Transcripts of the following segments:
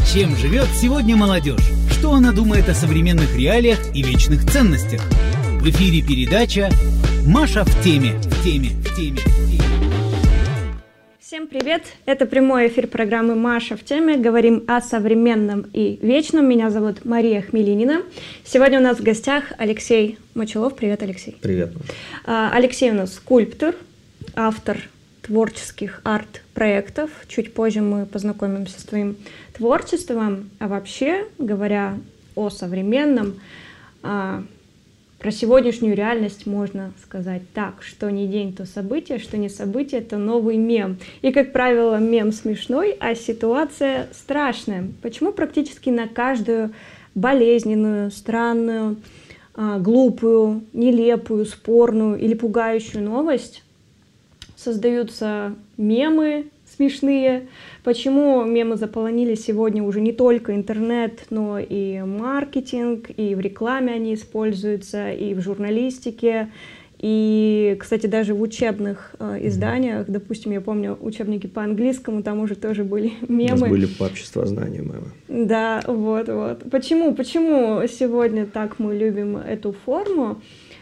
Чем живет сегодня молодежь? Что она думает о современных реалиях и вечных ценностях? В эфире передача «Маша в теме». Всем привет! Это прямой эфир программы «Маша в теме». Говорим о современном и вечном. Меня зовут Мария Хмелинина. Сегодня у нас в гостях Алексей Мочалов. Привет, Алексей. Привет. Алексей у нас скульптор, автор творческих арт-проектов. Чуть позже мы познакомимся с твоим творчеством. А вообще, говоря о современном, про сегодняшнюю реальность можно сказать так, что не день, то событие, что не событие, то новый мем. И, как правило, мем смешной, а ситуация страшная. Почему практически на каждую болезненную, странную, глупую, нелепую, спорную или пугающую новость создаются мемы смешные? Почему мемы заполонили сегодня уже не только интернет, но и маркетинг, и в рекламе они используются, и в журналистике, и, кстати, даже в учебных изданиях, допустим, я помню учебники по английскому, там уже тоже были мемы. У нас были по обществознанию мемы. Да, вот. Почему сегодня так мы любим эту форму?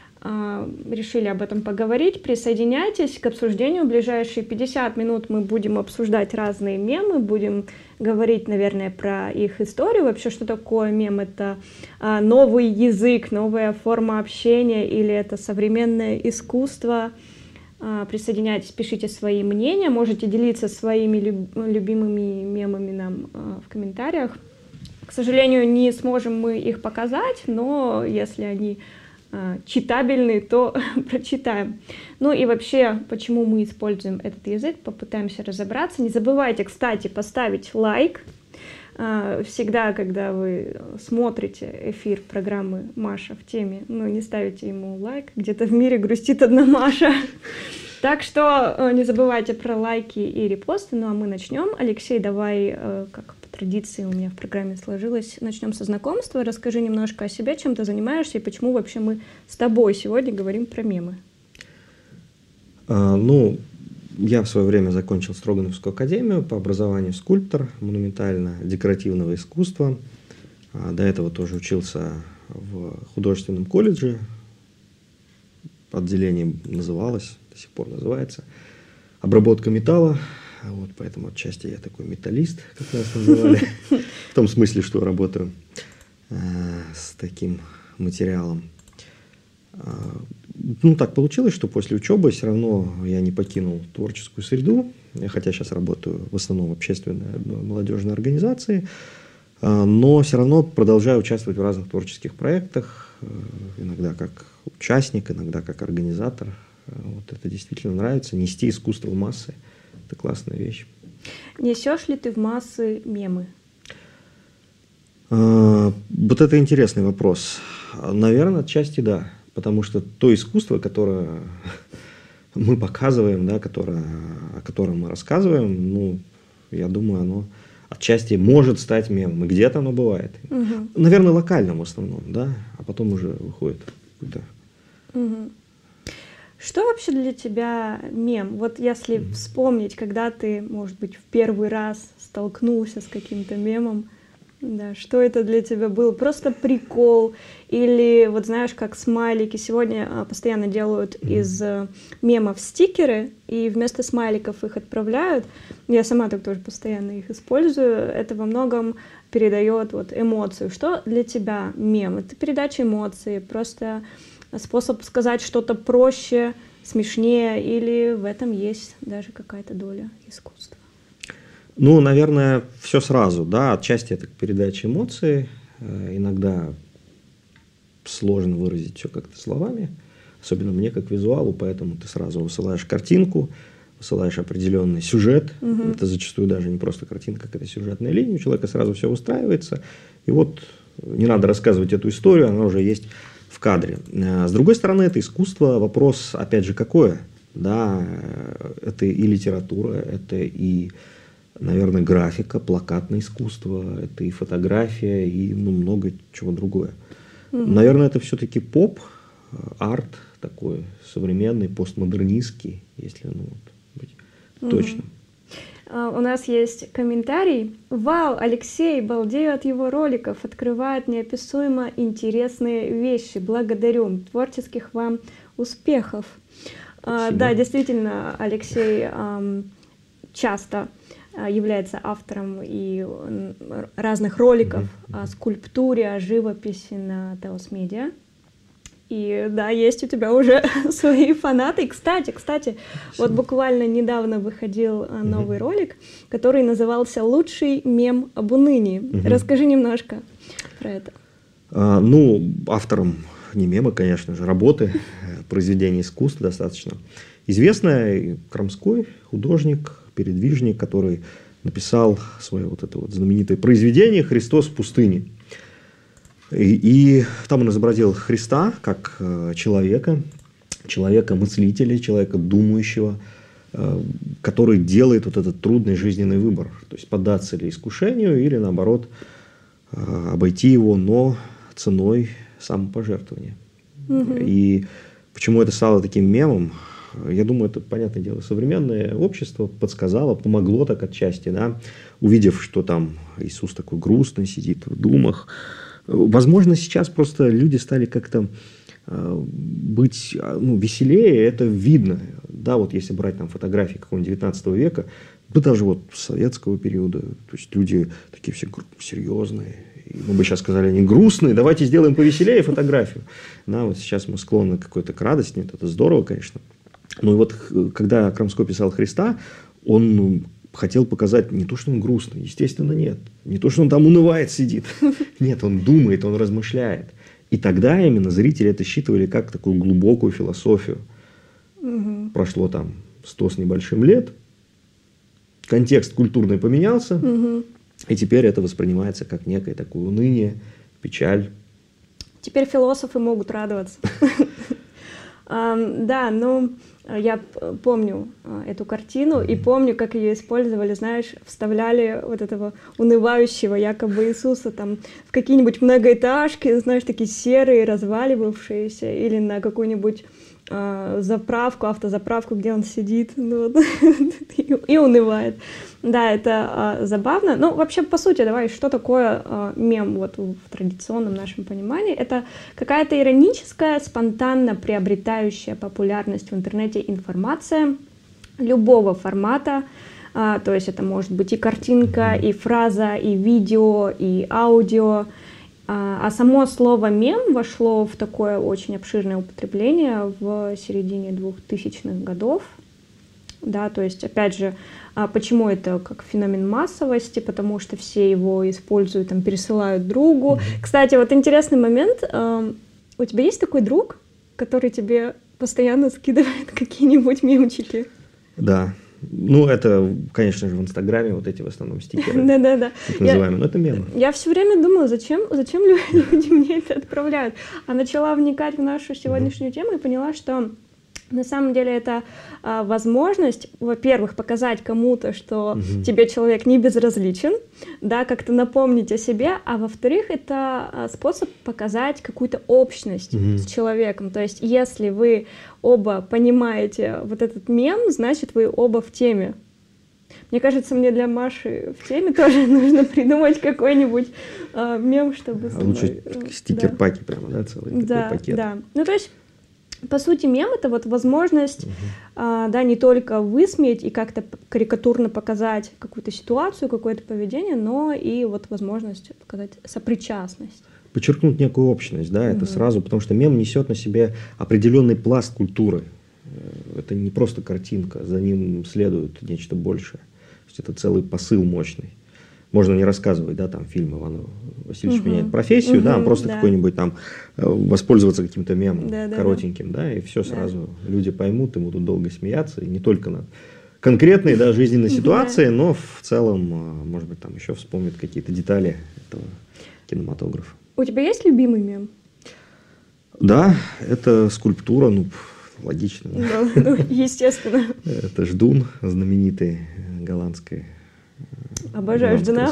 Решили об этом поговорить. Присоединяйтесь к обсуждению. В ближайшие 50 минут мы будем обсуждать разные мемы, будем говорить, наверное, про их историю. Вообще, что такое мем? Это новый язык, новая форма общения или это современное искусство? Присоединяйтесь, пишите свои мнения. Можете делиться своими любимыми мемами нам в комментариях. К сожалению, не сможем мы их показать, но если они читабельный, то прочитаем. Ну и вообще, почему мы используем этот язык, попытаемся разобраться. Не забывайте, кстати, поставить лайк. Всегда, когда вы смотрите эфир программы «Маша в теме», не ставите ему лайк. Где-то в мире грустит одна Маша. Так что не забывайте про лайки и репосты. Ну а мы начнем. Алексей, давай, как традиции у меня в программе сложилось. Начнем со знакомства. Расскажи немножко о себе, чем ты занимаешься и почему вообще мы с тобой сегодня говорим про мемы. Я в свое время закончил Строгановскую академию, по образованию скульптор монументально-декоративного искусства. До этого тоже учился в художественном колледже. Отделение называлось, до сих пор называется, обработка металла. Вот, поэтому отчасти я такой металлист, как нас называли, в том смысле, что работаю с таким материалом. Так получилось, что после учебы все равно я не покинул творческую среду, хотя сейчас работаю в основном в общественной молодежной организации, но все равно продолжаю участвовать в разных творческих проектах, иногда как участник, иногда как организатор. Вот это действительно нравится, нести искусство в массы. Это классная вещь. Несешь ли ты в массы мемы? Вот это интересный вопрос. Наверное, отчасти да. Потому что то искусство, которое мы показываем, да, о котором мы рассказываем, я думаю, оно отчасти может стать мемом. И где-то оно бывает. Угу. Наверное, локальным в основном, да, а потом уже выходит какой-то. Угу. Что вообще для тебя мем? Вот если вспомнить, когда ты, может быть, в первый раз столкнулся с каким-то мемом, да, что это для тебя был? Просто прикол? Или, вот знаешь, как смайлики сегодня постоянно делают из мемов стикеры, и вместо смайликов их отправляют. Я сама так тоже постоянно их использую. Это во многом передает эмоцию. Что для тебя мем? Это передача эмоций, просто способ сказать что-то проще, смешнее, или в этом есть даже какая-то доля искусства? Наверное, все сразу, да, отчасти это передача эмоций, иногда сложно выразить все как-то словами, особенно мне как визуалу, поэтому ты сразу высылаешь картинку, высылаешь определенный сюжет, это зачастую даже не просто картинка, как это сюжетная линия, у человека сразу все выстраивается, и вот не надо рассказывать эту историю, она уже есть в кадре. С другой стороны, это искусство, вопрос, опять же, какое, да, это и литература, это и, наверное, графика, плакатное искусство, это и фотография, и много чего другое. Наверное, это все-таки поп, арт такой современный, постмодернистский, если быть точным. У нас есть комментарий. Вау, Алексей, балдею от его роликов, открывает неописуемо интересные вещи. Благодарю. Творческих вам успехов. Да, действительно, Алексей часто является автором и разных роликов о скульптуре, о живописи на Теос Медиа. И да, есть у тебя уже свои фанаты. И, кстати, вот буквально недавно выходил новый ролик, который назывался «Лучший мем об унынии». Расскажи немножко про это. Автором не мема, конечно же, работы, произведения искусства достаточно известный кромской художник, передвижник, который написал свое вот это вот знаменитое произведение «Христос в пустыне». И там он изобразил Христа как человека мыслителя, человека думающего, который делает вот этот трудный жизненный выбор. То есть поддаться ли искушению или, наоборот, обойти его, но ценой самопожертвования. И почему это стало таким мемом? Я думаю, это, понятное дело, современное общество подсказало, помогло так отчасти, да? Увидев, что там Иисус такой грустный, сидит в думах. Возможно, сейчас просто люди стали как-то быть веселее, это видно. Да, вот если брать там фотографии какого-нибудь 19 века, да даже вот советского периода, то есть люди такие все серьезные. И мы бы сейчас сказали, они грустные, давайте сделаем повеселее фотографию. Да, вот сейчас мы склонны какой-то к радости, это здорово, конечно. Но и вот когда Крамской писал Христа, он хотел показать не то, что он грустный, естественно, нет. Не то, что он там унывает, сидит. Нет, он думает, он размышляет. И тогда именно зрители это считывали как такую глубокую философию. Прошло там 100 с небольшим лет, контекст культурный поменялся, и теперь это воспринимается как некое такое уныние, печаль. Теперь философы могут радоваться. Да, я помню эту картину и помню, как ее использовали, знаешь, вставляли вот этого унывающего якобы Иисуса там в какие-нибудь многоэтажки, знаешь, такие серые, разваливавшиеся, или на какую-нибудь заправку, автозаправку, где он сидит и унывает. Да, это забавно. Ну, вообще, по сути, давай, что такое мем вот в традиционном нашем понимании? Это какая-то ироническая, спонтанно приобретающая популярность в интернете информация любого формата. То есть это может быть и картинка, и фраза, и видео, и аудио. А само слово «мем» вошло в такое очень обширное употребление в середине 2000-х годов. Да, то есть, опять же, почему это как феномен массовости? Потому что все его используют, там, пересылают другу. Кстати, вот интересный момент. У тебя есть такой друг, который тебе постоянно скидывает какие-нибудь мемчики? Да. Ну, это, конечно же, в Инстаграме вот эти в основном стикеры. Да. Так называемые, но это мемы. Я все время думала, зачем люди мне это отправляют. А начала вникать в нашу сегодняшнюю тему и поняла, что на самом деле это возможность, во-первых, показать кому-то, что тебе человек не безразличен, да, как-то напомнить о себе, а во-вторых, это способ показать какую-то общность с человеком. То есть, если вы оба понимаете вот этот мем, значит, вы оба в теме. Мне кажется, мне для Маши в теме тоже нужно придумать какой-нибудь мем, чтобы... Лучше стикер-паки прямо, да, целый такой пакет. Да. Ну, то есть, по сути, мем — это вот возможность да, не только высмеять и как-то карикатурно показать какую-то ситуацию, какое-то поведение, но и вот возможность показать сопричастность. Подчеркнуть некую общность, да, это сразу, потому что мем несет на себе определенный пласт культуры. Это не просто картинка, за ним следует нечто большее. То есть это целый посыл мощный. Можно не рассказывать, да, там фильм Иван Васильевич меняет профессию, да, просто какой-нибудь там воспользоваться каким-то мемом коротеньким, да, и все сразу люди поймут, и будут долго смеяться, и не только над конкретной, да, жизненной ситуации, но в целом, может быть, там еще вспомнят какие-то детали этого кинематографа. У тебя есть любимый мем? Да, это скульптура, ну, логично. Ну, естественно. Это Ждун, знаменитый голландский. Обожаю Ждуна.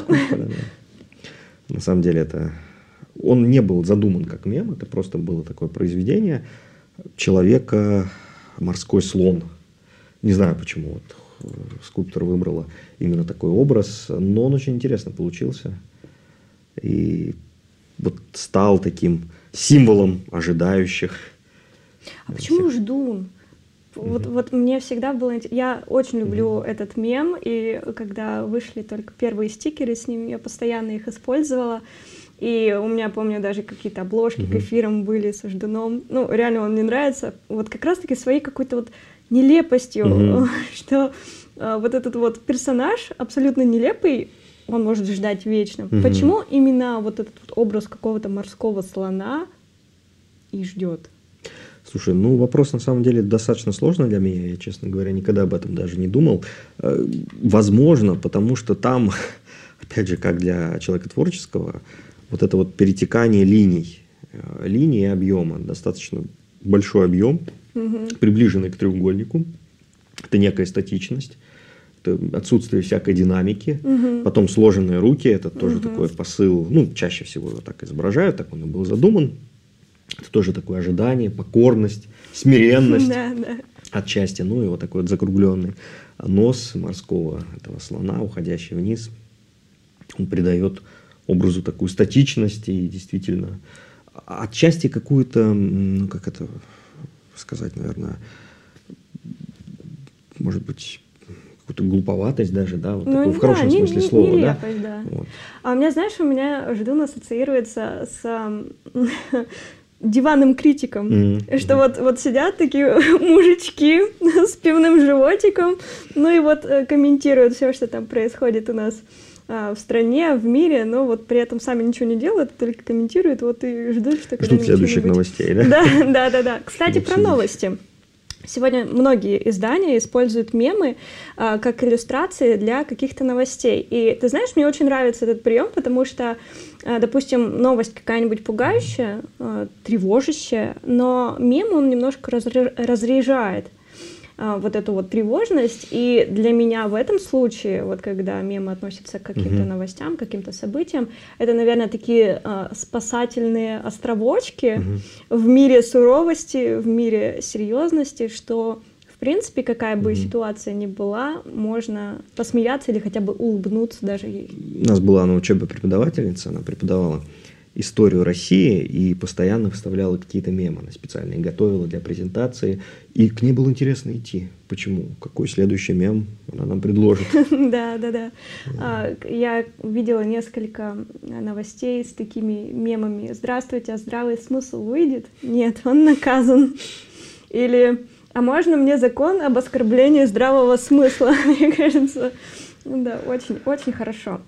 На самом деле это... Он не был задуман как мем, это просто было такое произведение человека, морской слон. Не знаю почему. Вот скульптор выбрала именно такой образ, но он очень интересно получился. И вот стал таким символом ожидающих. А почему ждун? Вот мне всегда было интересно. Я очень люблю этот мем, и когда вышли только первые стикеры с ним, я постоянно их использовала. И у меня, помню, даже какие-то обложки к эфирам были со ждуном. Ну, реально он мне нравится. Вот как раз-таки своей какой-то вот нелепостью, что вот этот вот персонаж абсолютно нелепый, он может ждать вечно. Почему именно вот этот вот образ какого-то морского слона и ждет? Слушай, ну вопрос на самом деле достаточно сложный для меня. Я, честно говоря, никогда об этом даже не думал. Возможно, потому что там, опять же, как для человека творческого, вот это вот перетекание линий и объема, достаточно большой объем, приближенный к треугольнику. Это некая статичность, это отсутствие всякой динамики. Потом сложенные руки, это тоже такой посыл, ну, чаще всего его так изображают, так он и был задуман. Это тоже такое ожидание, покорность, смиренность отчасти. Ну и вот такой вот закругленный нос морского этого слона, уходящий вниз, он придает образу такую статичность и действительно отчасти какую-то, ну как это сказать, наверное, может быть, какую-то глуповатость даже, да, вот такую, в хорошем смысле слова, нелепость, да. Вот. А у меня, знаешь, ждун ассоциируется с диванным критиком, что вот сидят такие мужички с пивным животиком, ну и вот комментируют все, что там происходит у нас в стране, в мире, но вот при этом сами ничего не делают, только комментируют, вот и ждут, что ждут следующих новостей, да? Да. Кстати, про новости. Сегодня многие издания используют мемы как иллюстрации для каких-то новостей. И ты знаешь, мне очень нравится этот прием, потому что, допустим, новость какая-нибудь пугающая, тревожащая, но мем, он немножко разряжает вот эту вот тревожность. И для меня в этом случае, вот когда мемы относятся к каким-то новостям, каким-то событиям, это, наверное, такие спасательные островочки в мире суровости, в мире серьезности, что, в принципе, какая бы ситуация ни была, можно посмеяться или хотя бы улыбнуться даже ей. У нас была на учебе преподавательница, она преподавала историю России и постоянно вставляла какие-то мемы, она специально их готовила для презентации, и к ней было интересно идти. Почему? Какой следующий мем она нам предложит? Да. Я видела несколько новостей с такими мемами. Здравствуйте, а здравый смысл выйдет? Нет, он наказан. Или, а можно мне закон об оскорблении здравого смысла? Мне кажется, да, очень, очень хорошо.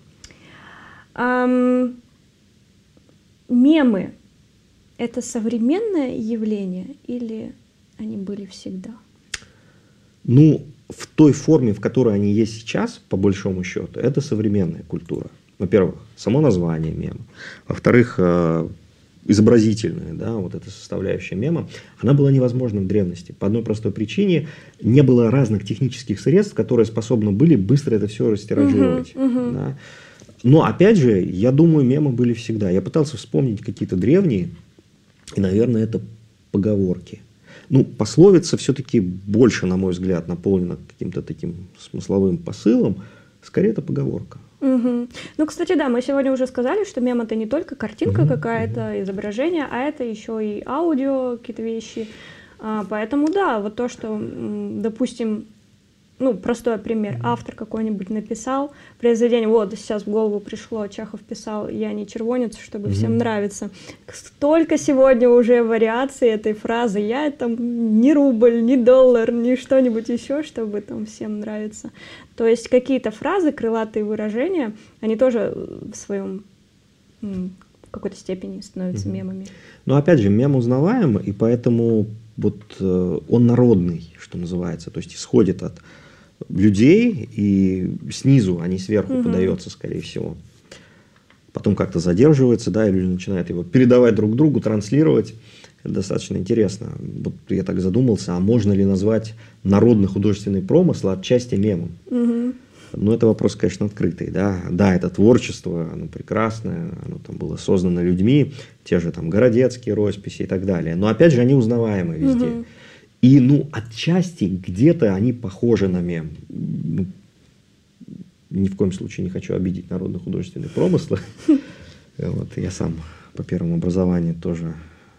Мемы – это современное явление или они были всегда? Ну, в той форме, в которой они есть сейчас, по большому счету, это современная культура. Во-первых, само название мема. Во-вторых, изобразительная, да, вот эта составляющая мема, она была невозможна в древности. По одной простой причине: не было разных технических средств, которые способны были быстро это все растиражировать. Да. Но, опять же, я думаю, мемы были всегда. Я пытался вспомнить какие-то древние, и, наверное, это поговорки. Ну, пословица все-таки больше, на мой взгляд, наполнена каким-то таким смысловым посылом. Скорее, это поговорка. Ну, кстати, да, мы сегодня уже сказали, что мем – это не только картинка какая-то, изображение, а это еще и аудио, какие-то вещи. Поэтому, да, вот то, что, допустим, ну, простой пример. Автор какой-нибудь написал произведение, вот сейчас в голову пришло, Чехов писал «Я не червонец, чтобы всем нравиться». Столько сегодня уже вариаций этой фразы. Я там не рубль, не доллар, не что-нибудь еще, чтобы там всем нравиться. То есть какие-то фразы, крылатые выражения, они тоже в своем в какой-то степени становятся мемами. Но опять же, мем узнаваем, и поэтому вот он народный, что называется, то есть исходит от людей и снизу, а не сверху подается, скорее всего. Потом как-то задерживается, да, и люди начинают его передавать друг другу, транслировать. Это достаточно интересно. Вот я так задумался, а можно ли назвать народный художественный промысл отчасти мемом? Но это вопрос, конечно, открытый. Да, это творчество, оно прекрасное, оно там было создано людьми, те же там городецкие росписи и так далее. Но опять же, они узнаваемы везде. И, отчасти где-то они похожи на мем. Ни в коем случае не хочу обидеть народно-художественные промыслы. Вот, я сам по первому образованию тоже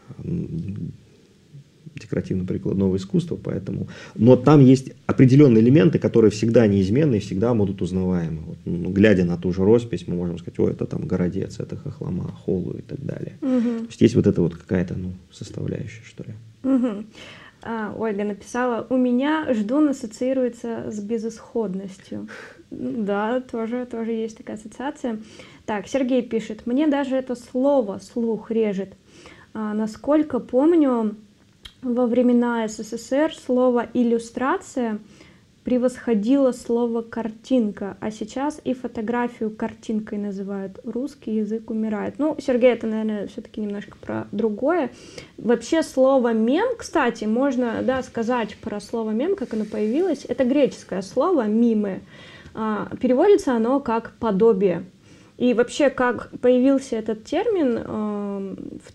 декоративно-прикладного искусства, поэтому... Но там есть определенные элементы, которые всегда неизменны и всегда будут узнаваемы. Вот, глядя на ту же роспись, мы можем сказать, это там Городец, это Хохлома, Холу и так далее. То есть есть вот эта вот какая-то составляющая, что ли. Ольга написала, у меня ждун ассоциируется с безысходностью. Да, тоже есть такая ассоциация. Так, Сергей пишет, мне даже это слово слух режет. Насколько помню, во времена СССР слово «иллюстрация» превосходило слово «картинка», а сейчас и фотографию картинкой называют. Русский язык умирает. Сергей, это, наверное, все-таки немножко про другое. Вообще слово «мем», кстати, можно сказать про слово «мем», как оно появилось. Это греческое слово «мимы». Переводится оно как «подобие». И вообще, как появился этот термин в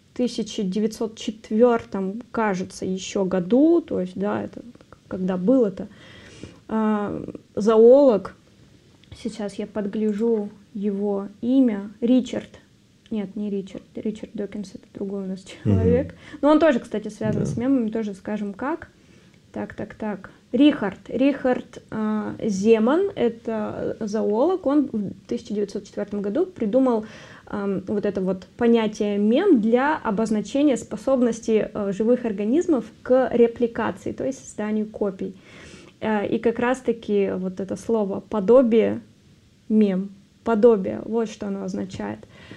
1904, кажется, еще году, то есть, это когда был это, зоолог, сейчас я подгляжу его имя, Ричард Докинс, это другой у нас человек, но он тоже, кстати, связан с мемами, тоже скажем как. Так. Рихард Земан, это зоолог, он в 1904 году придумал вот это вот понятие мем для обозначения способности живых организмов к репликации, то есть созданию копий. И как раз-таки вот это слово «подобие», мем, подобие, вот что оно означает.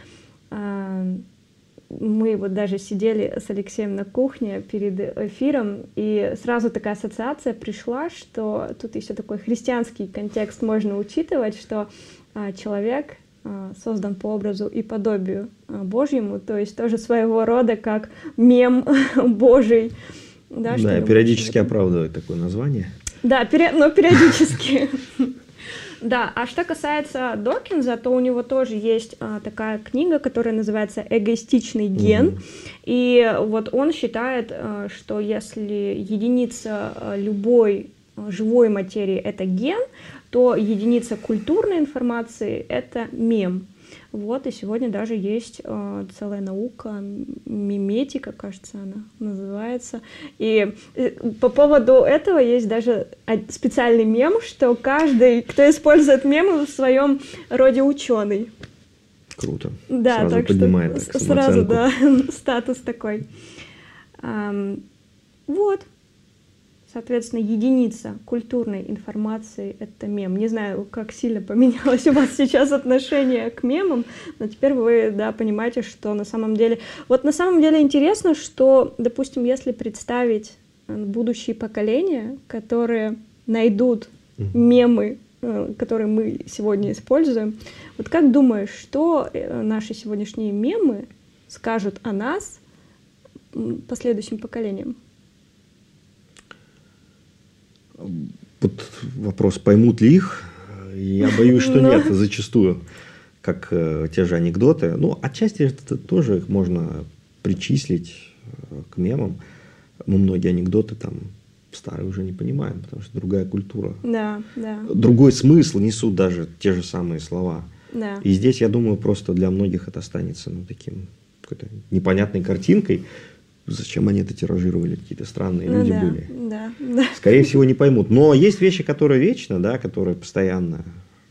Мы вот даже сидели с Алексеем на кухне перед эфиром, и сразу такая ассоциация пришла, что тут еще такой христианский контекст можно учитывать, что человек создан по образу и подобию Божьему, то есть тоже своего рода как мем Божий. Да, и периодически оправдывает такое название. Да, но периодически. Да, а что касается Докинза, то у него тоже есть такая книга, которая называется «Эгоистичный ген». И вот он считает, что если единица любой живой материи — это ген, то единица культурной информации — это мем. Вот, и сегодня даже есть целая наука, миметика, кажется, она называется. И по поводу этого есть даже специальный мем, что каждый, кто использует мемы, в своем роде ученый. Круто. Да, сразу так поднимает что сразу, статус такой. Вот. Соответственно, единица культурной информации — это мем. Не знаю, как сильно поменялось у вас сейчас отношение к мемам, но теперь вы, понимаете, что на самом деле... Вот на самом деле интересно, что, допустим, если представить будущие поколения, которые найдут мемы, которые мы сегодня используем, вот как думаешь, что наши сегодняшние мемы скажут о нас последующим поколениям? Вот вопрос, поймут ли их? Я боюсь, что нет, зачастую, как те же анекдоты. Отчасти это тоже их можно причислить к мемам. Мы многие анекдоты старые уже не понимаем, потому что другая культура. Да. Другой смысл несут даже те же самые слова. Да. И здесь, я думаю, просто для многих это останется таким какой-то непонятной картинкой. Зачем они это тиражировали? Какие-то странные люди были. Да. Скорее всего, не поймут. Но есть вещи, которые вечно, которые постоянно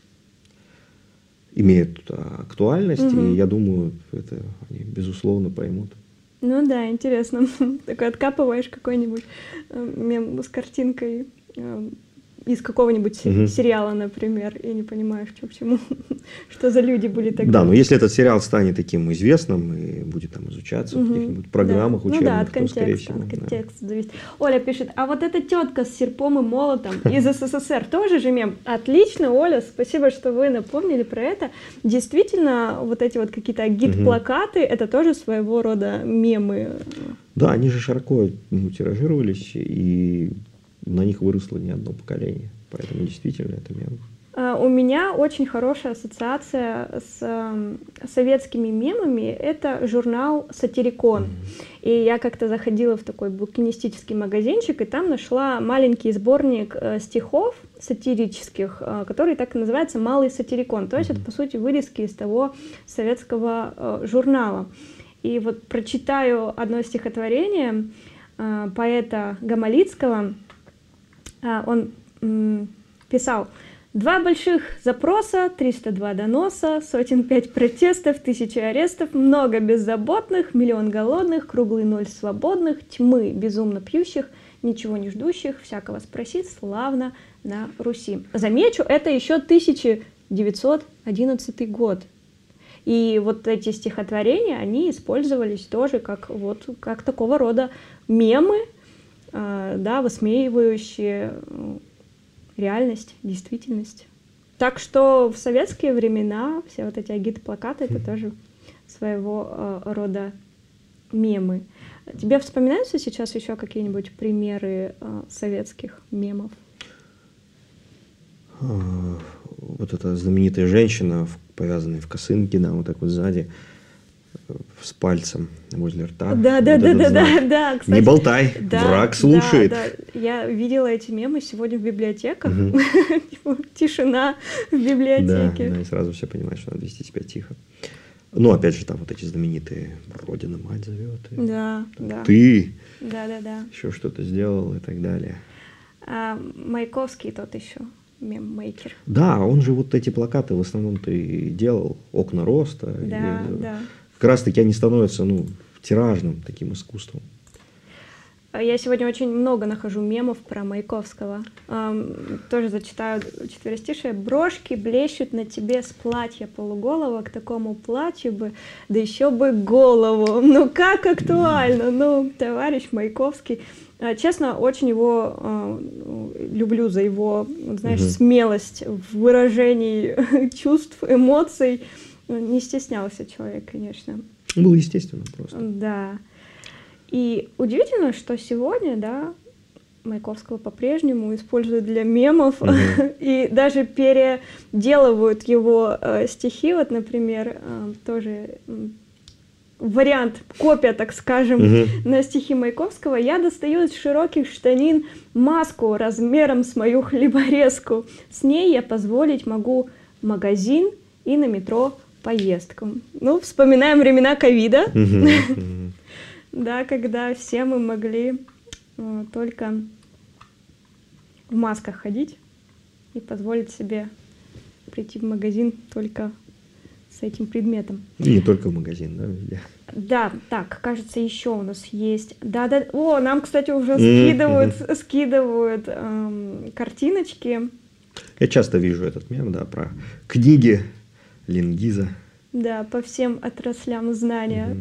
имеют актуальность. И я думаю, это они, безусловно, поймут. Интересно. Такой откапываешь какой-нибудь мем с картинкой из какого-нибудь сериала, например, и не понимаешь, что к чему, что за люди были тогда. Да, но если этот сериал станет таким известным и будет изучаться в каких-нибудь программах учебных, от контекста, то, скорее всего, от контекста зависит. Оля пишет, а вот эта тетка с серпом и молотом из СССР тоже же мем? Отлично, Оля, спасибо, что вы напомнили про это. Действительно, вот эти вот какие-то гид-плакаты, это тоже своего рода мемы. Да, они же широко тиражировались, и на них выросло не одно поколение. Поэтому действительно это мем. У меня очень хорошая ассоциация с советскими мемами. Это журнал «Сатирикон». И я как-то заходила в такой букинистический магазинчик, и там нашла маленький сборник стихов сатирических, который так и называется «Малый сатирикон». То есть это, по сути, вырезки из того советского журнала. И вот прочитаю одно стихотворение поэта Гамалицкого. Он писал: «Два больших запроса, 302 доноса, 105 протестов, 1000 арестов, много беззаботных, 1 000 000 голодных, круглый 0 свободных, тьмы безумно пьющих, ничего не ждущих, всякого спросить, славно на Руси». Замечу, это еще 1911 год. И вот эти стихотворения, они использовались тоже как такого рода мемы, да, высмеивающие реальность, действительность. Так что в советские времена все вот эти агит-плакаты — это тоже своего рода мемы. Тебе вспоминаются сейчас еще какие-нибудь примеры советских мемов? Вот эта знаменитая женщина, повязанная в косынке, да, вот так вот сзади, с пальцем возле рта. Да. Кстати, не болтай, да, враг слушает. Да. Я видела эти мемы сегодня в библиотеках. Тишина в библиотеке. Да, и сразу все понимают, что надо вести себя тихо. Ну, опять же, там вот эти знаменитые «Родина мать зовет». Да. Ты Да. еще что-то сделал и так далее. Маяковский тот еще мем-мейкер. Да, он же вот эти плакаты в основном-то и делал. «Окна роста». Да. Как раз-таки они становятся, тиражным таким искусством. Я сегодня очень много нахожу мемов про Маяковского. Тоже зачитаю четверостишие. «Брошки блещут на тебе с платья полуголого, к такому платью бы, да еще бы голову». Ну как актуально, товарищ Маяковский. Честно, очень его люблю за его, смелость в выражении чувств, эмоций. Не стеснялся человек, конечно. Было естественно просто. Да. И удивительно, что сегодня, да, Маяковского по-прежнему используют для мемов и даже переделывают его стихи. Вот, например, тоже вариант, копия, так скажем, на стихи Маяковского. «Я достаю из широких штанин маску размером с мою хлеборезку. С ней я позволить могу магазин и на метро поездку». Вспоминаем времена ковида. Да, когда все мы могли только в масках ходить и позволить себе прийти в магазин только с этим предметом. И не только в магазин, да, везде. Да, так, кажется, еще у нас есть. Да. О, нам, кстати, уже скидывают картиночки. Я часто вижу этот мем, да, про книги Ленгиза. Да, по всем отраслям знания.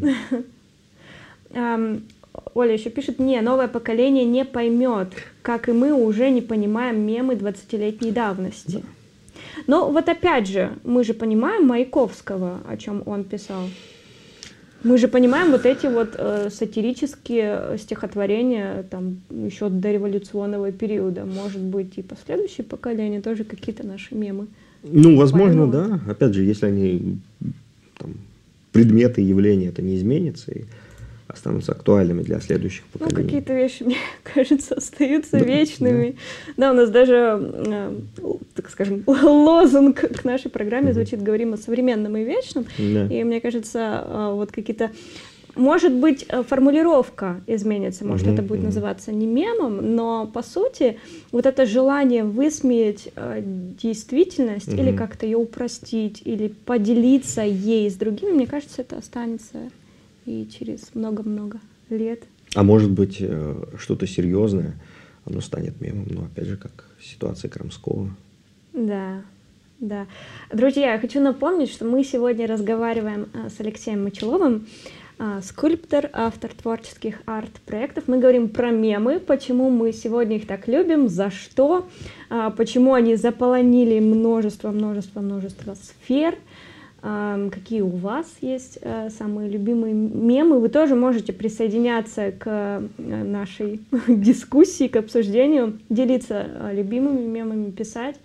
Оля еще пишет: новое поколение не поймет, как и мы уже не понимаем мемы 20-летней давности. Да. Но вот опять же, мы же понимаем Маяковского, о чем он писал. Мы же понимаем вот эти вот сатирические стихотворения там еще до революционного периода. Может быть, и последующие поколения тоже какие-то наши мемы. Возможно, да. Опять же, если они предметы, явления, это не изменится и останутся актуальными для следующих поколений. Какие-то вещи, мне кажется, остаются вечными. Да, у нас даже, так скажем, лозунг к нашей программе звучит: «Говорим о современном и вечном». И мне кажется, вот какие-то... Может быть, формулировка изменится, может, это будет называться не мемом, но, по сути, вот это желание высмеять действительность или как-то ее упростить, или поделиться ей с другими, мне кажется, это останется и через много-много лет. А может быть, что-то серьезное, оно станет мемом, но, опять же, как ситуация Крамского. Да. Друзья, я хочу напомнить, что мы сегодня разговариваем с Алексеем Мочаловым, скульптор, автор творческих арт-проектов. Мы говорим про мемы, почему мы сегодня их так любим, за что, почему они заполонили множество сфер, какие у вас есть самые любимые мемы. Вы тоже можете присоединяться к нашей дискуссии, к обсуждению, делиться любимыми мемами, писать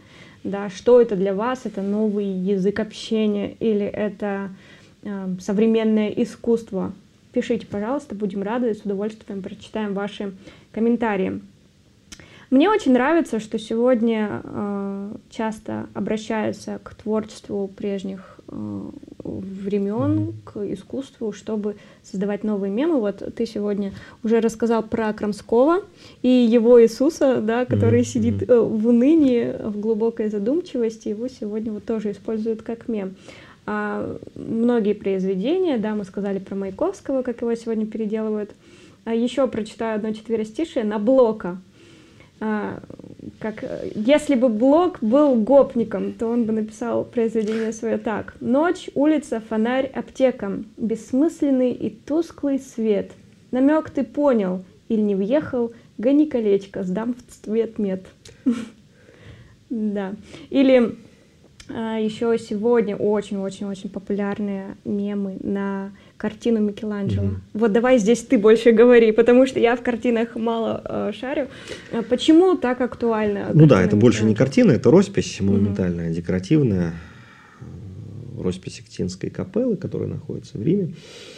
да, что это для вас, это новый язык общения или это современное искусство. Пишите, пожалуйста, будем рады, с удовольствием прочитаем ваши комментарии. Мне очень нравится, что сегодня часто обращаются к творчеству прежних времен, к искусству, чтобы создавать новые мемы. Вот ты сегодня уже рассказал про Крамского и его Иисуса, да, который сидит в унынии, в глубокой задумчивости. Его сегодня вот тоже используют как мем. Многие произведения, да, мы сказали про Маяковского, как его сегодня переделывают. Еще прочитаю одно четверостишее на Блока. Как, если бы Блок был гопником, то он бы написал произведение свое так. Ночь, улица, фонарь, аптека. Бессмысленный и тусклый свет. Намек ты понял или не въехал, гони колечко, сдам в цвет мед. Да. Или еще сегодня очень-очень-очень популярные мемы на картину Микеланджело. Вот давай здесь ты больше говори, потому что я в картинах мало шарю. Почему так актуально? Ну да, это больше не картина, это роспись монументальная, декоративная. Роспись Сикстинской капеллы, которая находится в Риме.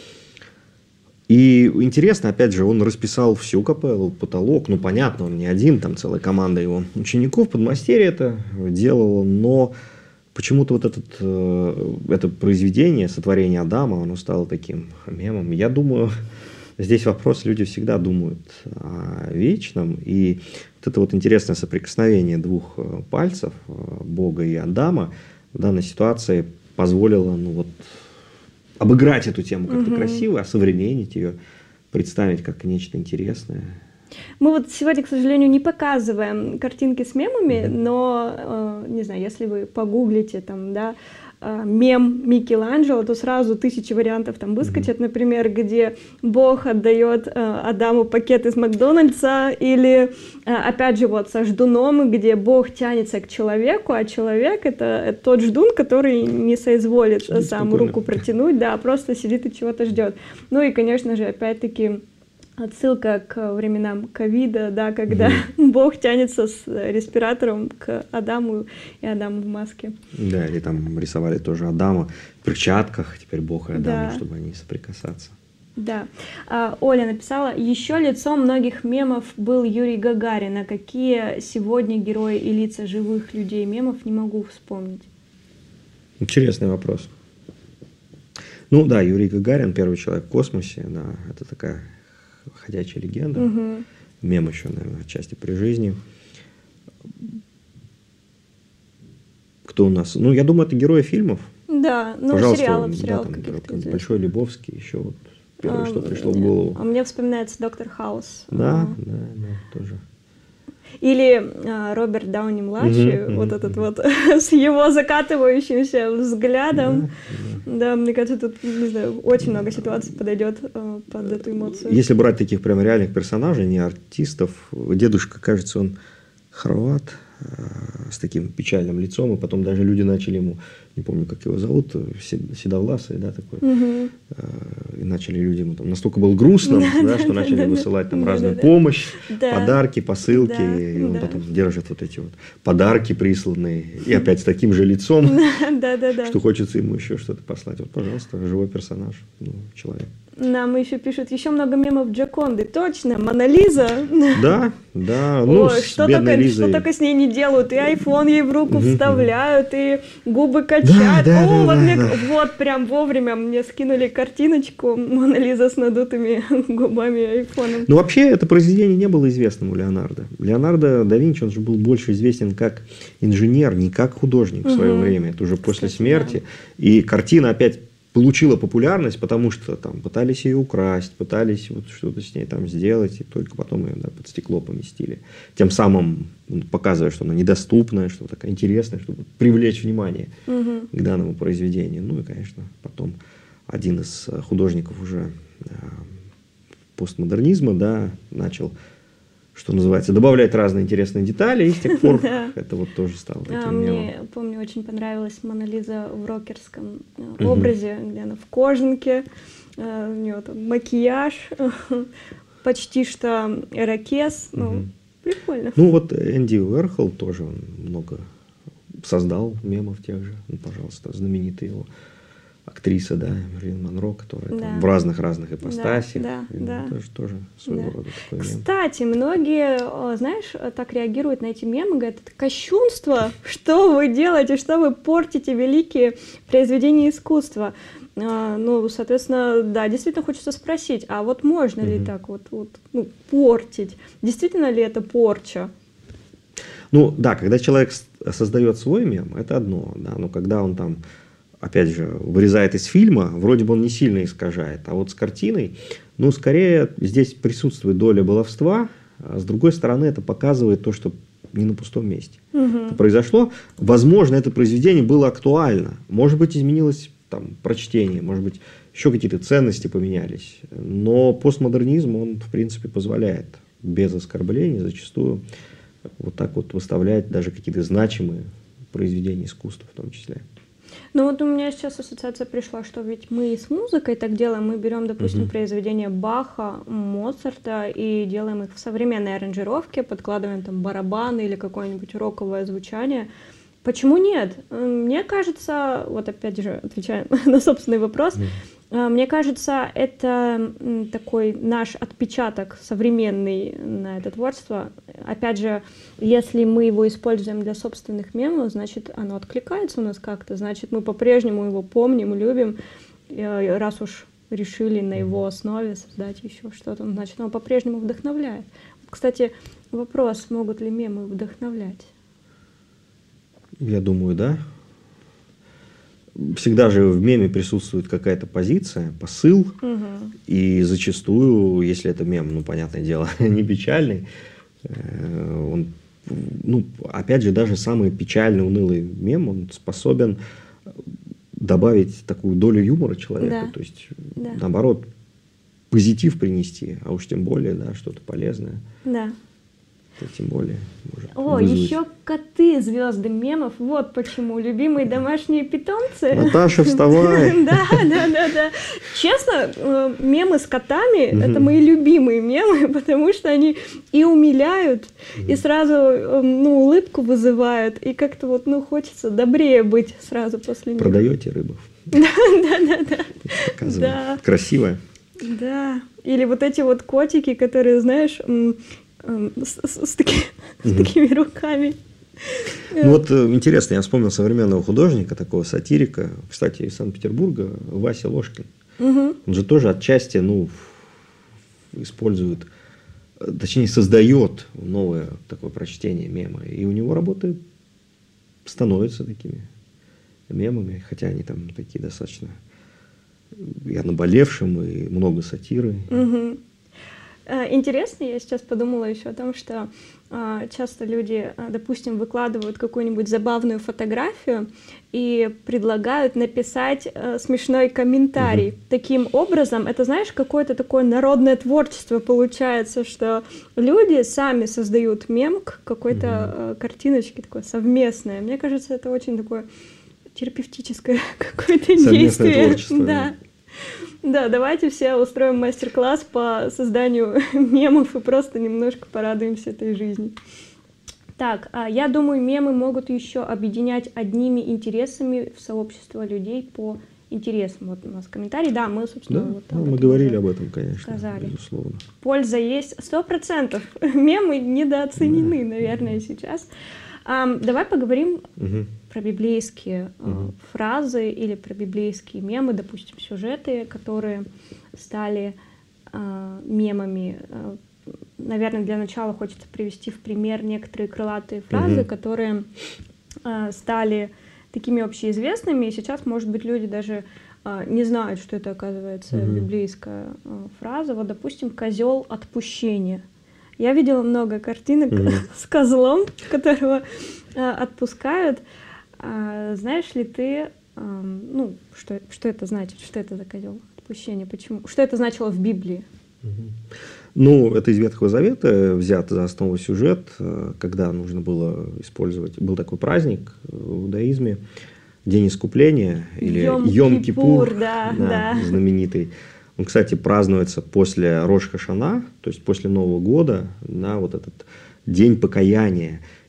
И интересно, опять же, он расписал всю капеллу, потолок. Ну, понятно, он не один, там целая команда его учеников, подмастерье это делало, но почему-то вот это произведение, сотворение Адама, оно стало таким мемом. Я думаю, здесь вопрос, люди всегда думают о вечном. И вот это вот интересное соприкосновение двух пальцев, Бога и Адама, в данной ситуации позволило обыграть эту тему как-то красиво, осовременить ее, представить как нечто интересное. Мы вот сегодня, к сожалению, не показываем картинки с мемами, но, не знаю, если вы погуглите там, да, мем Микеланджело, то сразу 1000 вариантов там выскочат, например, где Бог отдает Адаму пакет из Макдональдса, или, опять же, вот со ждуном, где Бог тянется к человеку, а человек — это тот ждун, который не соизволит сам руку протянуть, да, просто сидит и чего-то ждет. Ну и, конечно же, опять-таки, отсылка к временам ковида, да, когда Бог тянется с респиратором к Адаму, и Адам в маске. Да, или там рисовали тоже Адама в перчатках, теперь Бог и Адам, чтобы они соприкасаться. Да. Оля написала, еще лицом многих мемов был Юрий Гагарин, а какие сегодня герои и лица живых людей мемов не могу вспомнить. Интересный вопрос. Ну да, Юрий Гагарин, первый человек в космосе, да, это такая ходячая легенда. Мем еще, наверное, отчасти при жизни. Кто у нас? Ну, я думаю, это герои фильмов. Да, ну, пожалуйста, сериалов да, каких-то. Большой Лебовский, еще вот первое, что пришло в голову. А мне вспоминается Доктор Хаус. Да, тоже. Или Роберт Дауни-младший, вот этот вот, с его закатывающимся взглядом. Да, мне кажется, тут, не знаю, очень много ситуаций подойдет под эту эмоцию. Если брать таких прям реальных персонажей, не артистов, дедушка, кажется, он хорват, с таким печальным лицом, и потом даже люди начали ему, не помню, как его зовут, седовласый, да, такой, и начали люди ему там настолько был грустным, да, что начали высылать там разную помощь, подарки, посылки, и он потом держит вот эти вот подарки присланные, и опять с таким же лицом, что хочется ему еще что-то послать. Вот, пожалуйста, живой персонаж, человек. Нам еще пишут, еще много мемов Джоконды. Точно, Мона Лиза. Да, ну, ой, что только с ней не делают. И айфон ей в руку вставляют, и губы качают. Вот прям вовремя мне скинули картиночку Мона Лиза с надутыми губами и айфоном. Ну, вообще, это произведение не было известным у Леонардо. Леонардо да Винчи, он же был больше известен как инженер, не как художник в свое время. Это уже после смерти. И картина опять получила популярность, потому что там пытались ее украсть, пытались вот что-то с ней там сделать, и только потом ее под стекло поместили. Тем самым показывая, что она недоступная, что такая интересная, чтобы привлечь внимание к данному произведению. Ну и, конечно, потом один из художников уже постмодернизма, да, начал, что называется, добавлять разные интересные детали, и с тех пор это вот тоже стало таким мемом. Мне, помню, очень понравилась Мона Лиза в рокерском образе, где она в кожанке, у нее там макияж, почти что ирокез, прикольно. Ну вот Энди Уорхол тоже много создал мемов тех же, ну, пожалуйста, знаменитый его актриса, да, Мерлин Монро, которая там в разных ипостасях. Да. Это же тоже своего рода такой мем. Кстати, многие, знаешь, так реагируют на эти мемы, говорят, это кощунство, что вы делаете, что вы портите великие произведения искусства. Ну, соответственно, да, действительно хочется спросить, а вот можно ли так вот портить? Действительно ли это порча? Ну, да, когда человек создает свой мем, это одно, да, но когда он там, опять же, вырезает из фильма, вроде бы он не сильно искажает, а вот с картиной, ну, скорее здесь присутствует доля баловства, а с другой стороны, это показывает то, что не на пустом месте. Это произошло, возможно, это произведение было актуально, может быть, изменилось там прочтение, может быть, еще какие-то ценности поменялись, но постмодернизм, он, в принципе, позволяет без оскорблений зачастую вот так вот выставлять даже какие-то значимые произведения искусства в том числе. Ну вот у меня сейчас ассоциация пришла, что ведь мы с музыкой так делаем, мы берем, допустим, произведения Баха, Моцарта и делаем их в современной аранжировке, подкладываем там барабаны или какое-нибудь роковое звучание. Почему нет? Мне кажется, вот опять же, отвечая на собственный вопрос, мне кажется, это такой наш отпечаток современный на это творчество. Опять же, если мы его используем для собственных мемов, значит, оно откликается у нас как-то, значит, мы по-прежнему его помним, любим, раз уж решили на его основе создать еще что-то, значит, оно по-прежнему вдохновляет. Кстати, вопрос, могут ли мемы вдохновлять? Я думаю, да. Всегда же в меме присутствует какая-то позиция, посыл, и зачастую, если это мем, ну, понятное дело, не печальный, он, ну, опять же, даже самый печальный, унылый мем, он способен добавить такую долю юмора человеку, то есть, наоборот, позитив принести, а уж тем более, да, что-то полезное. Да. Тем более может вызвать. Еще коты звезды мемов. Вот почему. Любимые домашние питомцы. Наташа, вставай. Да. Честно, мемы с котами это мои любимые мемы, потому что они и умиляют, и сразу улыбку вызывают, и как-то вот хочется добрее быть сразу после них. Продаете рыбу? Да. Показываю. Красивая. Да. Или вот эти вот котики, которые, знаешь, с такими руками. Ну вот интересно, я вспомнил современного художника, такого сатирика, кстати, из Санкт-Петербурга, Вася Ложкин. Он же тоже отчасти, использует, точнее, создает новое такое прочтение мема. И у него работы становятся такими мемами, хотя они там такие достаточно и о наболевшем, и много сатиры. Интересно, я сейчас подумала еще о том, что часто люди, допустим, выкладывают какую-нибудь забавную фотографию и предлагают написать смешной комментарий. Таким образом, это, знаешь, какое-то такое народное творчество получается, что люди сами создают мем к какой-то картиночке такой совместное. Мне кажется, это очень такое терапевтическое какое-то совместное действие. Творчество. Да. Да, давайте все устроим мастер-класс по созданию мемов и просто немножко порадуемся этой жизни. Так, я думаю, мемы могут еще объединять одними интересами в сообщество людей по интересам. Вот у нас комментарий, да, мы, собственно, да? вот мы говорили об этом, конечно, сказали. Безусловно. Польза есть 100%. Мемы недооценены, наверное, сейчас. Давай поговорим про библейские фразы или про библейские мемы, допустим, сюжеты, которые стали мемами. Наверное, для начала хочется привести в пример некоторые крылатые фразы, которые стали такими общеизвестными, и сейчас, может быть, люди даже не знают, что это, оказывается, библейская фраза. Вот, допустим, «козел отпущения». Я видела много картинок с козлом, которого отпускают. Знаешь ли ты, что это значит? Что это за козел отпущения? Почему? Что это значило в Библии? Это из Ветхого Завета взят за основу сюжет, когда нужно было использовать... Был такой праздник в иудаизме, День Искупления, или Йом-Кипур, знаменитый. Он, кстати, празднуется после Рош ха-Шана, то есть после Нового года, на вот этот день покаяния.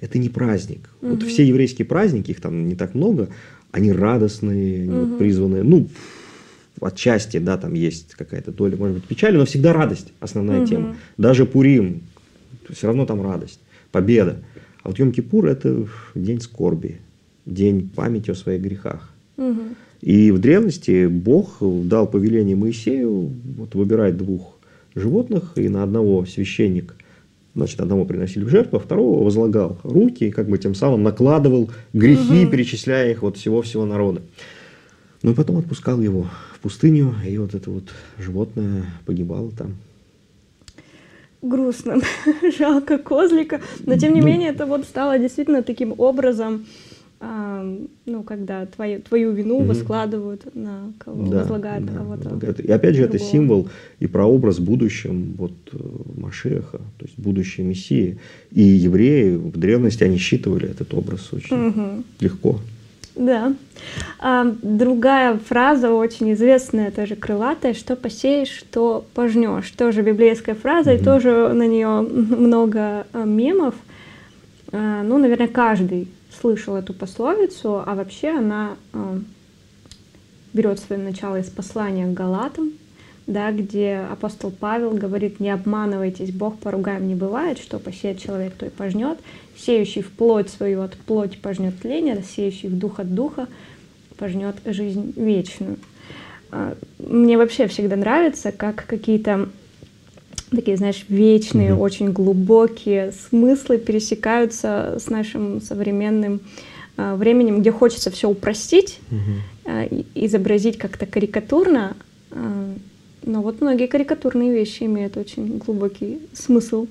это не праздник. Вот все еврейские праздники, их там не так много, они радостные, они вот призваны, ну, отчасти, да, там есть какая-то доля, может быть, печали, но всегда радость основная тема. Даже Пурим, все равно там радость, победа. А вот Йом-Кипур – это день скорби, день памяти о своих грехах. И в древности Бог дал повеление Моисею вот, выбирать 2 животных, и на одного священник, значит, одного приносили в жертву, а второго возлагал руки, и как бы тем самым накладывал грехи, перечисляя их вот всего-всего народа. Ну и потом отпускал его в пустыню, и вот это вот животное погибало там. Грустно, жалко козлика, но тем не менее это вот стало действительно таким образом, ну, когда твою вину воскладывают на кого, возлагают на кого-то. И опять же, другого. это символ и прообраз в будущем вот, Машиаха, то есть будущей Мессии. И евреи в древности, они считывали этот образ очень легко. Да. Другая фраза, очень известная, тоже крылатая: что посеешь, то пожнешь. Тоже библейская фраза, и тоже на нее много мемов. Ну, наверное, каждый слышал эту пословицу, а вообще она берет свое начало из послания к Галатам, да, где апостол Павел говорит: не обманывайтесь, Бог поругаем не бывает, что посеет человек, то и пожнет. Сеющий в плоть свою от плоти пожнет тление, а сеющий в дух от духа пожнет жизнь вечную. Мне вообще всегда нравится, как какие-то такие, знаешь, вечные, очень глубокие смыслы пересекаются с нашим современным временем, где хочется все упростить, изобразить как-то карикатурно, но вот многие карикатурные вещи имеют очень глубокий смысл.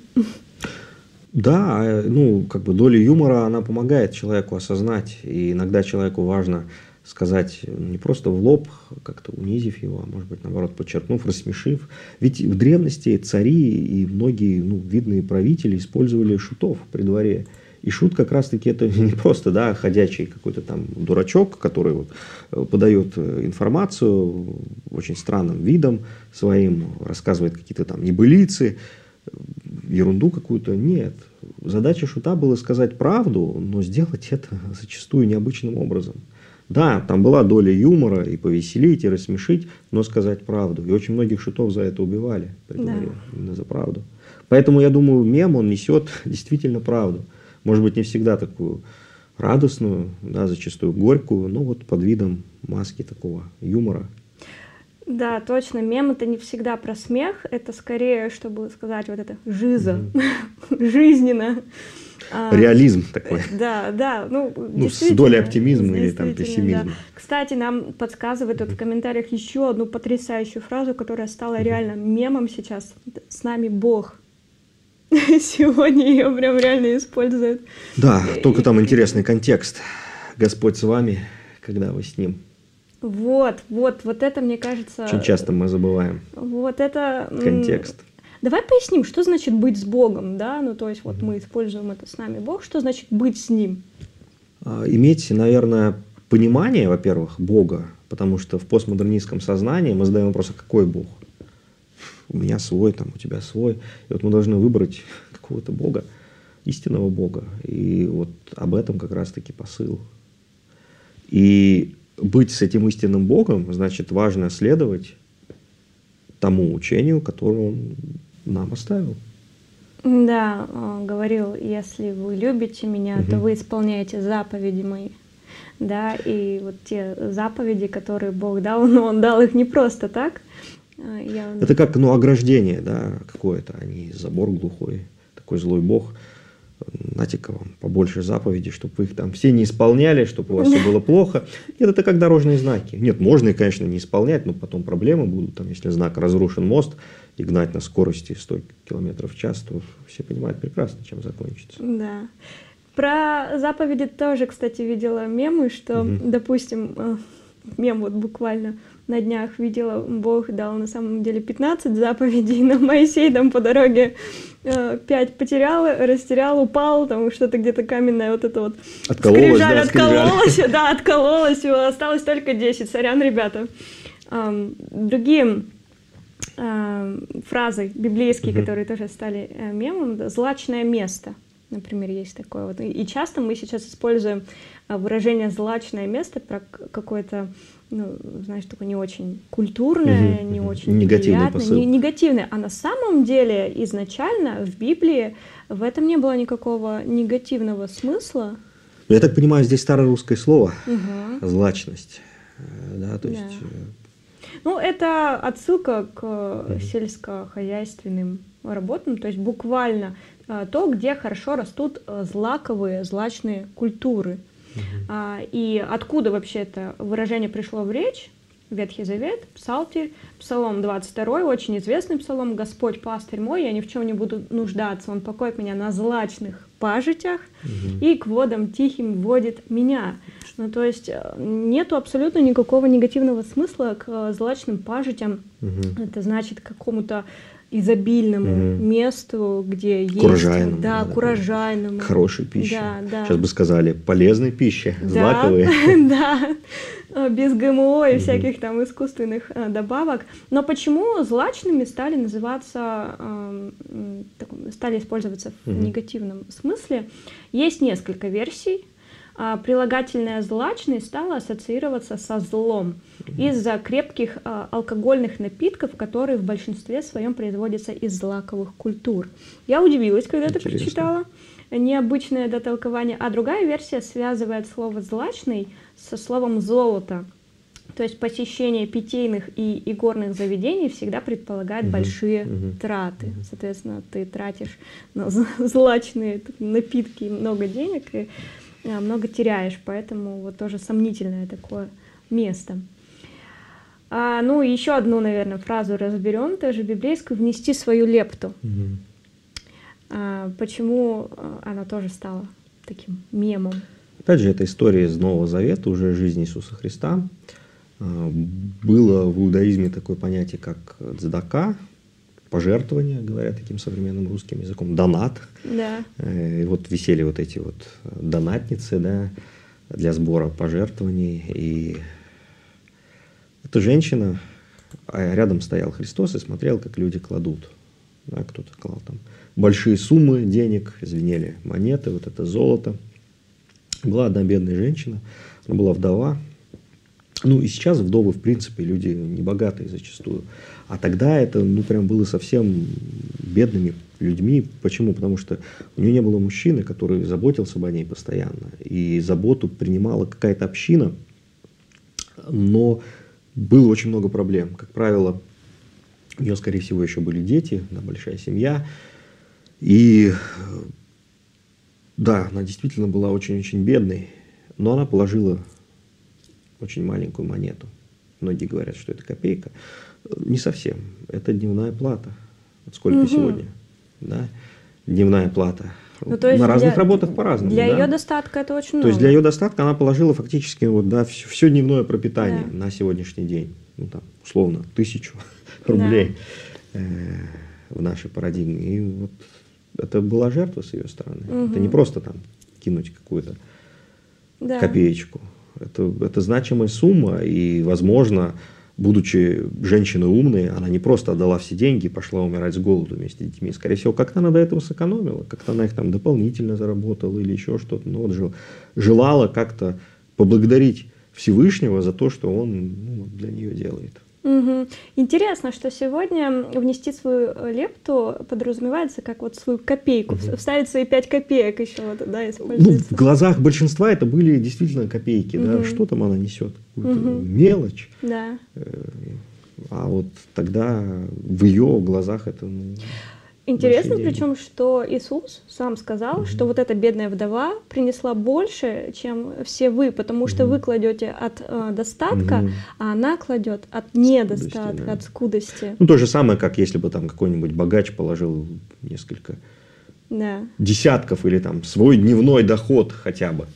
Да, ну, как бы доля юмора, она помогает человеку осознать, и иногда человеку важно сказать не просто в лоб, как-то унизив его, а может быть, наоборот, подчеркнув, рассмешив. Ведь в древности цари и многие видные правители использовали шутов при дворе. И шут как раз-таки это не просто, да, ходячий какой-то там дурачок, который вот подает информацию очень странным видом своим, рассказывает какие-то там небылицы, ерунду какую-то. Нет. Задача шута была сказать правду, но сделать это зачастую необычным образом. Да, там была доля юмора, и повеселить, и рассмешить, но сказать правду. И очень многих шутов за это убивали, при дворе, именно за правду. Поэтому, я думаю, мем, он несет действительно правду. Может быть, не всегда такую радостную, да, зачастую горькую, но вот под видом маски такого юмора. Да, точно. Мем — это не всегда про смех, это скорее, чтобы сказать вот это жиза, жизненно. Реализм такой. Да, да. Ну, с долей оптимизма или там пессимизма. Да. Кстати, нам подсказывают в комментариях еще одну потрясающую фразу, которая стала реально мемом сейчас. «С нами Бог». Сегодня ее прям реально используют. Да, только там интересный контекст. Господь с вами, когда вы с Ним. Вот это, мне кажется... Очень часто мы забываем. Вот это... Контекст. Давай поясним, что значит быть с Богом, да? Ну, то есть, вот мы используем это «с нами Бог», что значит быть с Ним? Иметь, наверное, понимание, во-первых, Бога, потому что в постмодернистском сознании мы задаем вопрос: а какой Бог? У меня свой, там, у тебя свой. И вот мы должны выбрать какого-то Бога, истинного Бога. И вот об этом как раз-таки посыл. И быть с этим истинным Богом, значит, важно следовать тому учению, которое Он нам оставил. Да, он говорил: если вы любите меня, то вы исполняете заповеди мои. Да, и вот те заповеди, которые Бог дал, но Он дал их не просто так. Это как, ограждение, да, какое-то, а не забор глухой, такой злой Бог. Нате-ка вам побольше заповедей, чтобы вы их там все не исполняли, чтобы у вас все было плохо. Нет, это как дорожные знаки. Нет, можно и, конечно, не исполнять, но потом проблемы будут. Там, если знак «разрушен мост» и гнать на скорости 100 км в час, то все понимают прекрасно, чем закончится. Да. Про заповеди тоже, кстати, видела мемы, что, допустим, мем вот буквально на днях видела, Бог дал на самом деле 15 заповедей, но Моисей там по дороге 5 потерял, растерял, упал, там что-то где-то каменное вот это вот откололось, осталось только 10, сорян, ребята. Другие фразы библейские, которые тоже стали мемом: злачное место. Например, есть такое вот. И часто мы сейчас используем выражение «злачное место» про какое-то, ну, знаешь, такое не очень культурное, не очень приятное, негативное. А на самом деле изначально в Библии в этом не было никакого негативного смысла. Я так понимаю, здесь старорусское слово «злачность». Да, то есть... Ну, это отсылка к сельскохозяйственным работам, то есть буквально то, где хорошо растут злаковые, злачные культуры. И откуда вообще это выражение пришло в речь? Ветхий Завет, Псалтирь, Псалом 22, очень известный псалом: «Господь пастырь мой, я ни в чем не буду нуждаться, Он покоит меня на злачных пажитях и к водам тихим водит меня». Ну, то есть нету абсолютно никакого негативного смысла к злачным пажитям. Это значит к какому-то изобильному месту, где есть... К урожайному. Да, к урожайному. К хорошей пище. Да. Сейчас бы сказали, полезной пище, злаковые. Да, без ГМО и всяких там искусственных добавок. Но почему злачными стали называться, стали использоваться в негативном смысле? Есть несколько версий. Прилагательное «злачный» стало ассоциироваться со злом из-за крепких алкогольных напитков, которые в большинстве своем производятся из злаковых культур. Я удивилась, когда это прочитала. Необычное дотолкование. А другая версия связывает слово «злачный» со словом «золото». То есть посещение питейных и игорных заведений всегда предполагает большие траты. Соответственно, ты тратишь на злачные напитки много денег и много теряешь, поэтому вот тоже сомнительное такое место. Ну, еще одну, наверное, фразу разберем, тоже библейскую: «внести свою лепту». Почему она тоже стала таким мемом? Опять же, это история из Нового Завета, уже жизнь Иисуса Христа. Было в иудаизме такое понятие, как цдака, пожертвование, говоря таким современным русским языком, донат. Да. И вот висели вот эти вот донатницы, да, для сбора пожертвований. И эта женщина, а рядом стоял Христос и смотрел, как люди кладут. Да, кто-то клал там большие суммы денег, звенели монеты, вот это золото. Была одна бедная женщина, она была вдова. Ну и сейчас вдовы, в принципе, люди небогатые зачастую. А тогда это, ну, прям было совсем бедными людьми. Почему? Потому что у нее не было мужчины, который заботился бы о ней постоянно. И заботу принимала какая-то община. Но было очень много проблем. Как правило, у нее, скорее всего, еще были дети, да, большая семья. И да, она действительно была очень-очень бедной. Но она положила очень маленькую монету. Многие говорят, что это копейка. Не совсем. Это дневная плата. Сколько сегодня? Да? Дневная плата. Ну, то есть на разных работах по-разному. Для ее достатка это очень много. То есть для ее достатка она положила фактически вот, да, все дневное пропитание на сегодняшний день. Ну, там, условно, 1000 рублей в нашей парадигме. И вот это была жертва с ее стороны. Это не просто там кинуть какую-то копеечку. Это значимая сумма, и, возможно, будучи женщиной умной, она не просто отдала все деньги и пошла умирать с голоду вместе с детьми. Скорее всего, как-то она до этого сэкономила, как-то она их там дополнительно заработала или еще что-то. Но вот желала как-то поблагодарить Всевышнего за то, что он для нее делает. Интересно, что сегодня внести свою лепту подразумевается как вот свою копейку, вставить свои 5 копеек еще вот, да, используется. Ну, в глазах большинства это были действительно копейки, да, что там она несет, мелочь. Да. А вот тогда в ее глазах это... Интересно, причем, что Иисус сам сказал, что вот эта бедная вдова принесла больше, чем все вы, потому что вы кладете от достатка, а она кладет от недостатка, от скудости. Ну, то же самое, как если бы там какой-нибудь богач положил несколько десятков или там свой дневной доход хотя бы.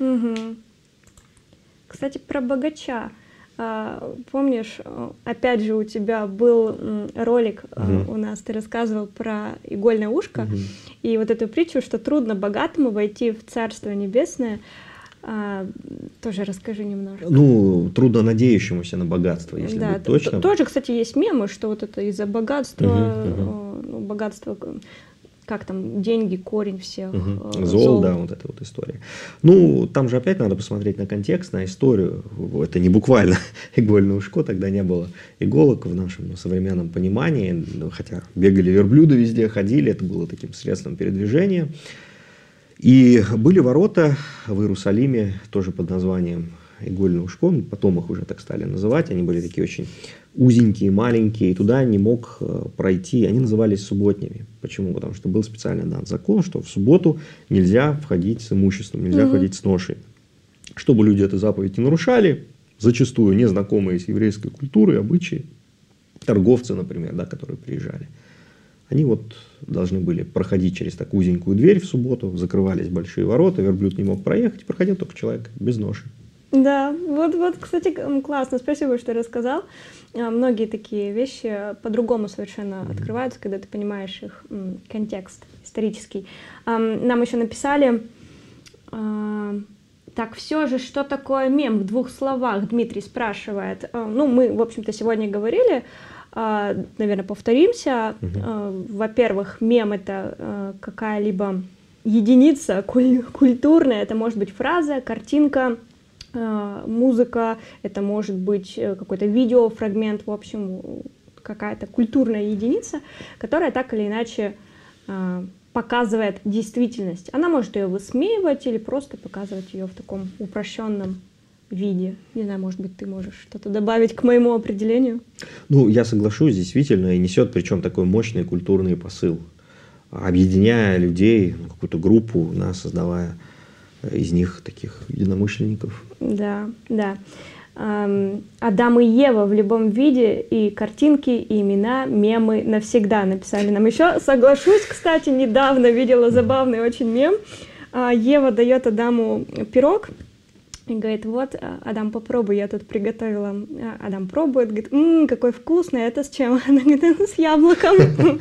Кстати, про богача. Помнишь, опять же, у тебя был ролик, у нас ты рассказывал про игольное ушко, и вот эту притчу, что трудно богатому войти в Царство Небесное. Тоже расскажи немножко. Ну, трудно надеющемуся на богатство, если быть точным. Тоже, кстати, есть мемы, что вот это из-за богатства, богатство как там, деньги, корень всех зол, да, вот эта вот история. Ну, там же опять надо посмотреть на контекст, на историю. Это не буквально игольное ушко, тогда не было иголок в нашем современном понимании, хотя бегали верблюды везде, ходили, это было таким средством передвижения. И были ворота в Иерусалиме, тоже под названием игольное ушко, потом их уже так стали называть, они были такие очень узенькие, маленькие, и туда не мог пройти, они назывались субботними. Почему? Потому что был специально дан закон, что в субботу нельзя входить с имуществом, нельзя входить с ношей. Чтобы люди эту заповедь не нарушали, зачастую незнакомые с еврейской культурой, обычаи, торговцы, например, да, которые приезжали, они вот должны были проходить через такую узенькую дверь в субботу, закрывались большие ворота, верблюд не мог проехать, проходил только человек без ноши. Да, вот, кстати, классно, спасибо, что рассказал. Многие такие вещи по-другому совершенно открываются, когда ты понимаешь их контекст исторический. Нам еще написали, так все же, что такое мем в 2 словах, Дмитрий спрашивает. Ну, мы, в общем-то, сегодня говорили, наверное, повторимся. Во-первых, мем — это какая-либо единица культурная, это может быть фраза, картинка, музыка, это может быть какой-то видеофрагмент, в общем, какая-то культурная единица, которая так или иначе показывает действительность. Она может ее высмеивать или просто показывать ее в таком упрощенном виде. Не знаю, может быть, ты можешь что-то добавить к моему определению? Ну, я соглашусь, действительно, и несет причем такой мощный культурный посыл, объединяя людей, какую-то группу, создавая из них таких единомышленников. Да, да. Адам и Ева в любом виде, и картинки, и имена, мемы навсегда, написали нам еще. Соглашусь, кстати, недавно видела забавный очень мем. Ева дает Адаму пирог и говорит: вот, Адам, попробуй, я тут приготовила. Адам пробует, говорит: какой вкусный, это с чем? Она говорит: с яблоком.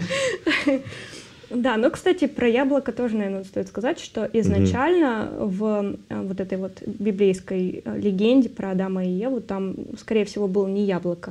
Да, но, кстати, про яблоко тоже, наверное, стоит сказать, что изначально в вот этой вот библейской легенде про Адама и Еву там, скорее всего, было не яблоко.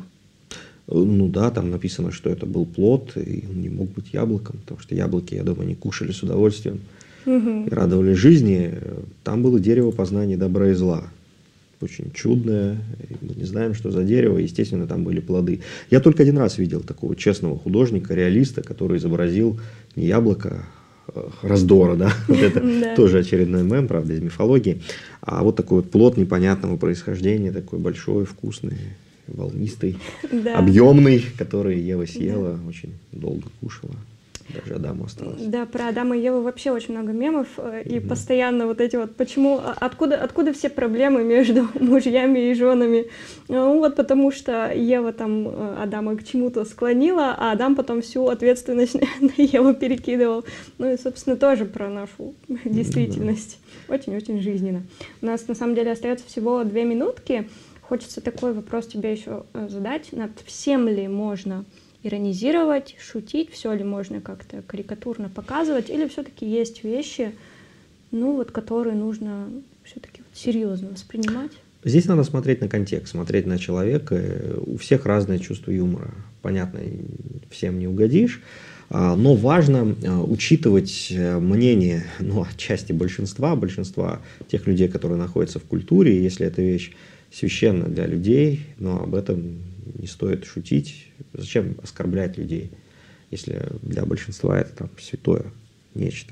Ну да, там написано, что это был плод, и он не мог быть яблоком, потому что яблоки, я думаю, они кушали с удовольствием и радовали жизни. Там было дерево познания добра и зла. Очень чудное, мы не знаем, что за дерево, естественно, там были плоды. Я только один раз видел такого честного художника, реалиста, который изобразил не яблоко, раздора, да, вот это тоже очередной мем, правда, из мифологии, а вот такой вот плод непонятного происхождения, такой большой, вкусный, волнистый, объемный, который Ева съела, очень долго кушала. Даже Адаму осталось. Да, про Адама и Еву вообще очень много мемов, и постоянно вот эти вот, почему, откуда все проблемы между мужьями и женами? Ну вот потому что Ева там Адама к чему-то склонила, а Адам потом всю ответственность на Еву перекидывал. Ну и, собственно, тоже про нашу действительность. Очень-очень жизненно. У нас, на самом деле, остается всего 2 минутки. Хочется такой вопрос тебе еще задать. Над всем ли можно иронизировать, шутить, все ли можно как-то карикатурно показывать, или все-таки есть вещи, ну вот, которые нужно все-таки вот серьезно воспринимать? Здесь надо смотреть на контекст, смотреть на человека. У всех разное чувство юмора. Понятно, всем не угодишь, но важно учитывать мнение, ну, отчасти большинства тех людей, которые находятся в культуре. Если эта вещь священна для людей, но об этом не стоит шутить. Зачем оскорблять людей, если для большинства это там святое нечто?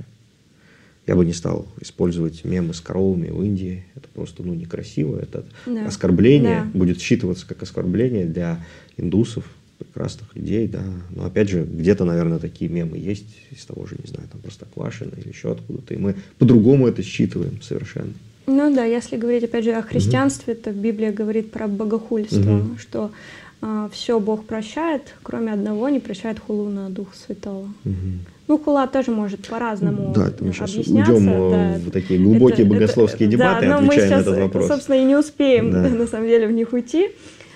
Я бы не стал использовать мемы с коровами в Индии. Это просто некрасиво. Это оскорбление будет считываться как оскорбление для индусов, прекрасных людей. Да. Но опять же, где-то, наверное, такие мемы есть из того же, не знаю, там Простоквашино или еще откуда-то. И мы по-другому это считываем совершенно. Ну да, если говорить опять же о христианстве, то Библия говорит про богохульство, что все Бог прощает, кроме одного, не прощает хулу на Духа Святого. Ну, хула тоже может по-разному объясняться. Да, мы сейчас уйдем в такие глубокие богословские дебаты, но отвечая мы сейчас, на этот вопрос. Собственно, и не успеем, на самом деле, в них уйти.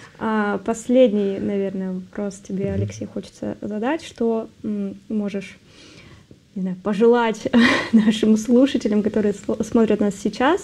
Последний, наверное, вопрос тебе, Алексей, хочется задать. Что можешь, не знаю, пожелать нашим слушателям, которые смотрят нас сейчас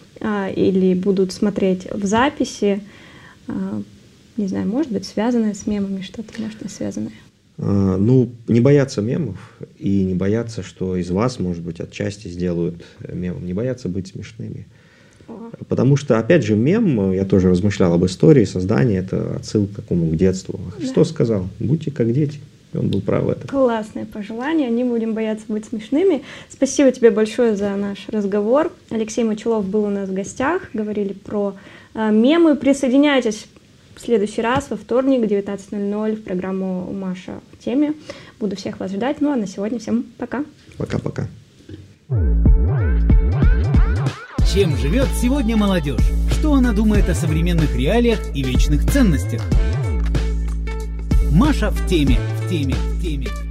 или будут смотреть в записи, не знаю, может быть, связанное с мемами, что-то, может, не связанное? Ну, не бояться мемов и не бояться, что из вас, может быть, отчасти сделают мемом. Не бояться быть смешными. Потому что, опять же, мем, я тоже размышлял об истории создания, это отсылка к какому, к детству. Христос сказал: будьте как дети. И он был прав в этом. Классное пожелание. Не будем бояться быть смешными. Спасибо тебе большое за наш разговор. Алексей Мочалов был у нас в гостях. Говорили про мемы. Присоединяйтесь в следующий раз, во вторник, 19:00, в программу «Маша в теме». Буду всех вас ждать. Ну а на сегодня всем пока. Пока-пока. Чем живет сегодня молодежь? Что она думает о современных реалиях и вечных ценностях? Маша в теме.